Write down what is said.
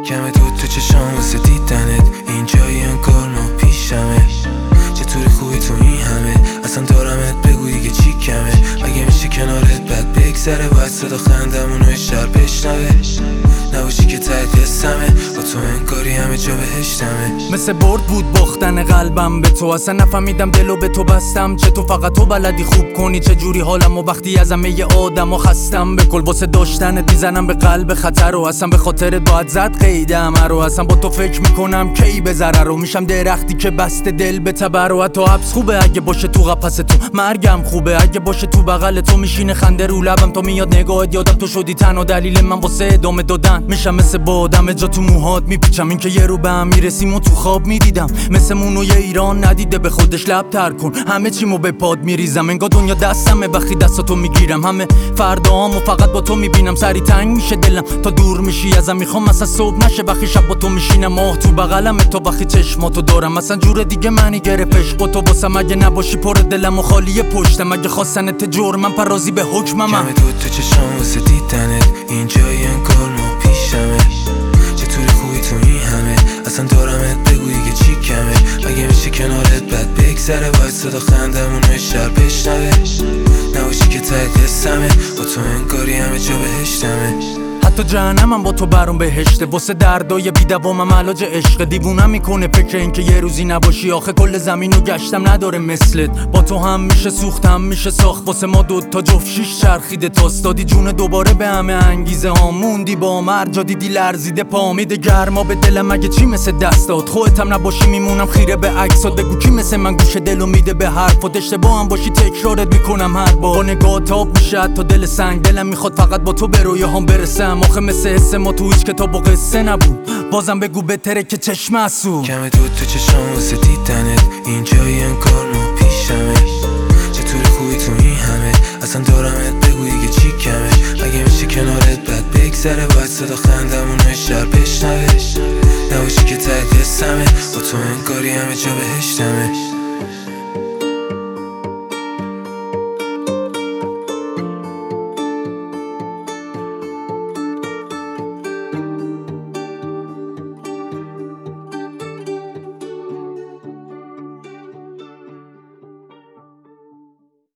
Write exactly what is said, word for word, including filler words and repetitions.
کمه دود تو چشام واسه دیدنت، اینجایی انگار ما پیشمه. چطوری خوبی تو این همه، اصلا دارمت بگو دیگه چی کمه. مگه میشه کنارت بد بگذره، باید صدا خندمونو شهر بشنوه. نباشی که ته قصه‌مه، با تو انگاری همه جا بهشتمه. مثل برد بود باختن قلبم به تو، اصلا نفهمیدم دلو به تو بستم. چه تو فقط تو بلدی خوب کنی چه جوری حالم، و وقتی از همه آدم و خستم به کل واسه داشتنت میزنم به قلب خطر. و اصلا به خاطرت باید زد قیدم رو، اصلا با تو فکر میکنم کی به ضرر رو. میشم درختی که بسته دل به تبر، و حتی حبس خوبه اگه باشه تو قفس تو، مرگم خوبه اگه باشه تو بغل تو. میشینه خنده رو لبم تا میاد نگاهت، یادم تو شدی تنها دلیل من واسه ادامه دادن. میشم مثل بادم جا تو موهات میپیچم، این که یه رو به هم میرسیم و تو خواب میدیدم. مثل مونوی ایران ندیده به خودش لب تر کن، همه چیمو به پاد میریزم. انگار دنیا دستمه وقتی دستاتو میگیرم، همه فرداهامو فقط با تو میبینم. سری تنگ میشه دلم تا دور میشی ازم، میخوام مثلا صبح نشه وقتی شب با تو میشینم. ماه تو بغلمه تا وقتی چشماتو دارم، مثلا جور دیگه منی گرفتش با تو واسم. اگه نباشی پر دلم و خالی پشتم، اگه خواستنت جرمم پرازی به حکمم. کمه دود تو چشام واسه دیدنت، اینجایی انگار ما پیشمه. چطوری خوبی تو این همه، اصلا دارمت بگو دیگه چی کمه. مگه میشه کنارت بد بگذره، باید صدا خندمونو شهر بشنوه. نباشی که ته قصه‌مه، با تو انگاری همه جا بهشتمه. حتی جهنمم با تو برام بهشته، واسه دردای بی‌دوامم علاج عشق. دیوونم میکنه فکر این که یه روزی نباشی، آخه کل زمینو گشتم نداره مثلت. با تو هم میشه سوخت هم میشه ساخت، واسه ما دوتا جفت شیش چرخیده تاست. دادی جون دوباره به همه انگیزه ها، موندی با مرجا دیدی لرزیده پا. میده گرما به دلم مگه چی مثل دستات، خودتم نباشی میمونم خیره به عکسات. بگو کی مثل من گوش دلو میده به حرفات، اشتباه هم باشی تکرارت میکنم هر بار. با نگاه تاب میشه تا دل سنگ، دلم میخواد فقط با تو به رویاهام برسم. آخه مثل حس ما تو هیچ کتاب و قصه نبود، بازم بگو بهتره که چشم اسو. کمه دود تو چشام واسه دیدنت، اینجایی انگار ما پیشمه. چطوری خوبی تو این همه، اصلا دارمت بگو دیگه چی کمه. مگه میشه کنارت بد بگذره، باید صدا خندمونو شهر بشنوه. نباشی که ته قصه‌مه، با تو انگاری همه جا بهشتمه.